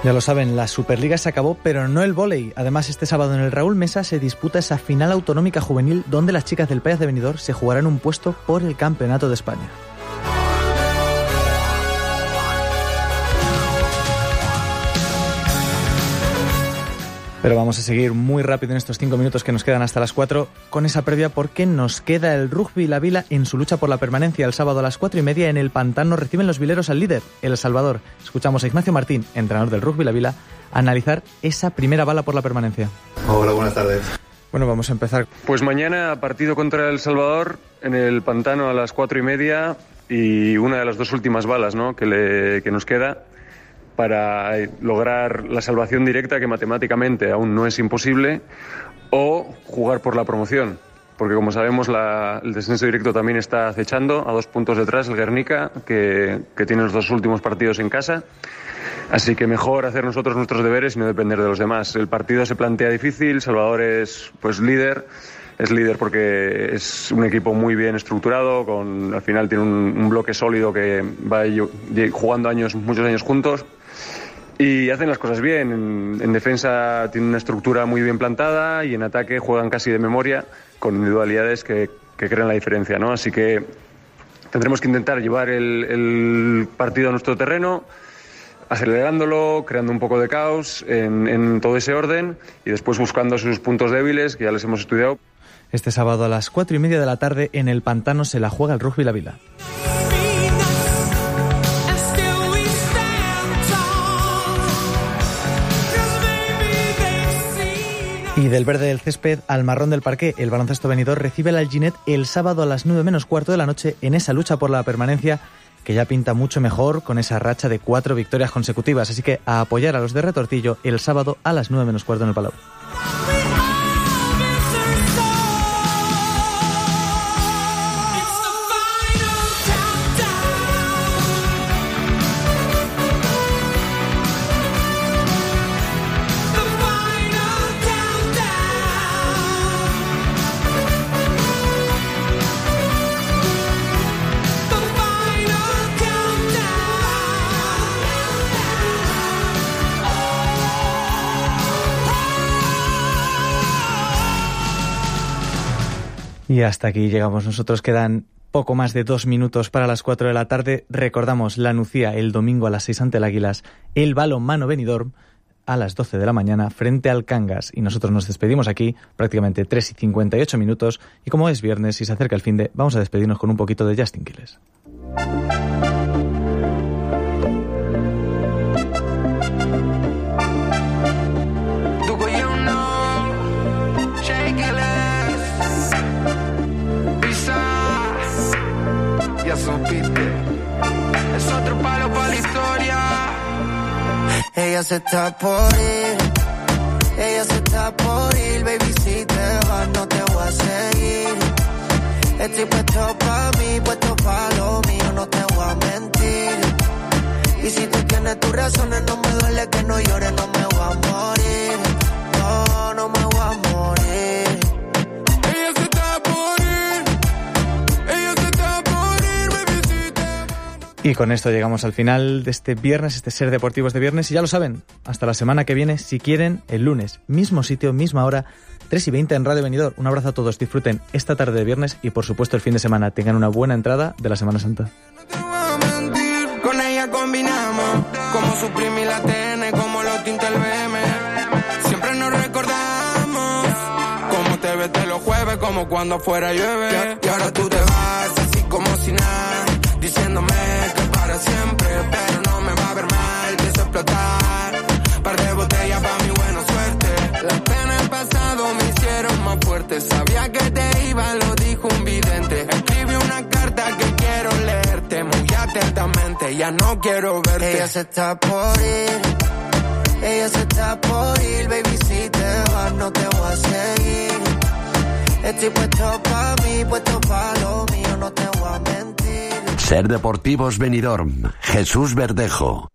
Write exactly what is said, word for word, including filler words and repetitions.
Ya lo saben, la Superliga se acabó, pero no el vóley. Además, este sábado en el Raúl Mesa se disputa esa final autonómica juvenil donde las chicas del Pallars de Benidorm se jugarán un puesto por el Campeonato de España. Pero vamos a seguir muy rápido en estos cinco minutos que nos quedan hasta las cuatro con esa previa, porque nos queda el Rugby La Vila en su lucha por la permanencia. El sábado a las cuatro y media en el Pantano reciben los vileros al líder, El Salvador. Escuchamos a Ignacio Martín, entrenador del Rugby La Vila, analizar esa primera bala por la permanencia. Hola, buenas tardes. Bueno, vamos a empezar. Pues mañana partido contra El Salvador en el Pantano a las cuatro y media y una de las dos últimas balas, ¿no?, que, le, que nos queda para lograr la salvación directa, que matemáticamente aún no es imposible, o jugar por la promoción, porque como sabemos la, el descenso directo también está acechando a dos puntos detrás el Guernica, que, que tiene los dos últimos partidos en casa, así que mejor hacer nosotros nuestros deberes y no depender de los demás. El partido se plantea difícil, Salvador es pues líder, es líder porque es un equipo muy bien estructurado, con, al final tiene un, un bloque sólido que va jugando años, muchos años juntos. Y hacen las cosas bien. En, en defensa tienen una estructura muy bien plantada y en ataque juegan casi de memoria con individualidades que, que crean la diferencia, ¿no? Así que tendremos que intentar llevar el, el partido a nuestro terreno, acelerándolo, creando un poco de caos en, en todo ese orden y después buscando sus puntos débiles, que ya les hemos estudiado. Este sábado a las cuatro y media de la tarde en el Pantano se la juega el Rugby La Vila. Y del verde del césped al marrón del parqué, el Baloncesto Benidorm recibe al Alginet el sábado a las nueve menos cuarto de la noche en esa lucha por la permanencia que ya pinta mucho mejor con esa racha de cuatro victorias consecutivas. Así que a apoyar a los de Retortillo el sábado a las nueve menos cuarto en el Palau. Y hasta aquí llegamos nosotros. Quedan poco más de dos minutos para las cuatro de la tarde. Recordamos la Nucía el domingo a las seis ante el Águilas, el Balonmano Benidorm a las doce de la mañana frente al Cangas. Y nosotros nos despedimos aquí prácticamente tres y cincuenta y ocho minutos. Y como es viernes y se acerca el finde, vamos a despedirnos con un poquito de Justin Quiles. Es otro palo para la historia. Ella se está por ir, ella se está por ir, baby, si te vas no te voy a seguir. Estoy puesto pa' mí, puesto pa' lo mío, no te voy a mentir. Y si tú tienes tus razones, no me duele que no llores, no me voy a morir. No, no me voy a morir. Ella se está por ir, ella se está por ir, baby, si te vas. Y con esto llegamos al final de este viernes, este Ser Deportivos de viernes. Y ya lo saben, hasta la semana que viene, si quieren, el lunes, mismo sitio, misma hora, tres y veinte en Radio Benidorm. Un abrazo a todos, disfruten esta tarde de viernes y por supuesto el fin de semana. Tengan una buena entrada de la Semana Santa. Con ella combinamos, como Supreme y la T N, como los tintes el B M. Siempre nos recordamos, como te ves de los jueves, como cuando afuera llueve. Y ahora tú te vas, así como si nada, diciéndome que para siempre, pero no me va a ver mal, pienso explotar. Par de botellas pa' mi buena suerte. Las penas del pasado me hicieron más fuerte. Sabía que te iba, lo dijo un vidente. Escribí una carta que quiero leerte muy atentamente, ya no quiero verte. Ella se está por ir, ella se está por ir, baby, si te vas no te voy a seguir. Estoy puesto pa' mí, puesto pa' lo mío, no te voy a mentir. Ser Deportivos Benidorm, Jesús Verdejo.